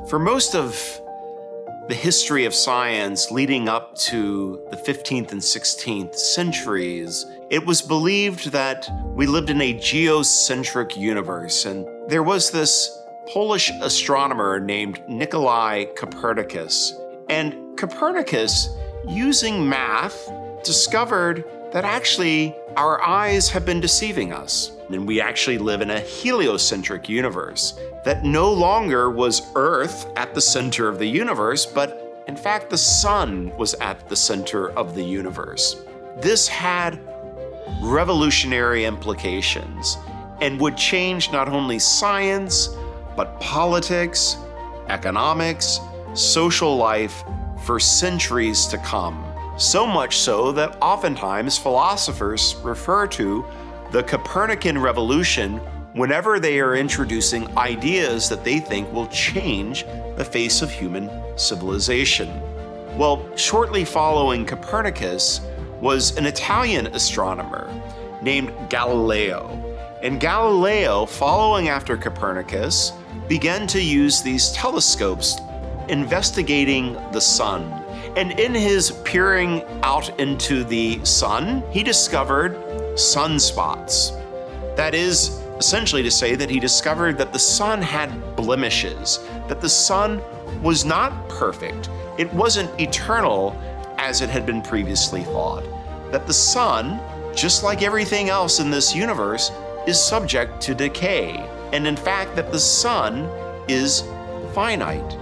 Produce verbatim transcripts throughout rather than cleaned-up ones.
For most of the history of science leading up to the fifteenth and sixteenth centuries, it was believed that we lived in a geocentric universe, and there was this Polish astronomer named Nikolai Copernicus. And Copernicus, using math, discovered that actually our eyes have been deceiving us, and we actually live in a heliocentric universe, that no longer was Earth at the center of the universe, but in fact the sun was at the center of the universe. This had revolutionary implications and would change not only science, but politics, economics, social life for centuries to come. So much so that oftentimes philosophers refer to the Copernican revolution whenever they are introducing ideas that they think will change the face of human civilization. Well, shortly following Copernicus was an Italian astronomer named Galileo. And Galileo, following after Copernicus, began to use these telescopes investigating the sun. And in his peering out into the sun, he discovered sunspots. That is essentially to say that he discovered that the sun had blemishes, that the sun was not perfect. It wasn't eternal as it had been previously thought. That the sun, just like everything else in this universe, is subject to decay. And in fact, that the sun is finite.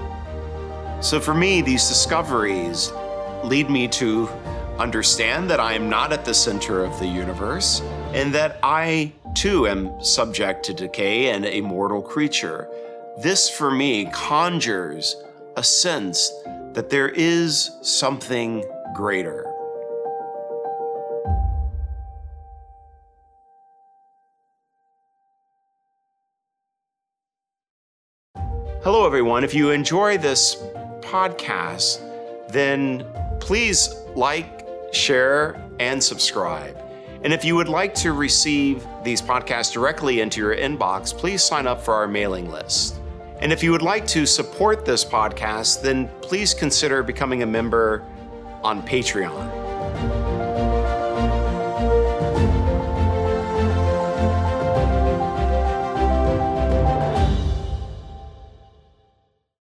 So for me, these discoveries lead me to understand that I am not at the center of the universe, and that I too am subject to decay and a mortal creature. This for me conjures a sense that there is something greater. Hello, everyone. If you enjoy this podcast, then please like, share, and subscribe. And if you would like to receive these podcasts directly into your inbox, please sign up for our mailing list. And if you would like to support this podcast, then please consider becoming a member on Patreon.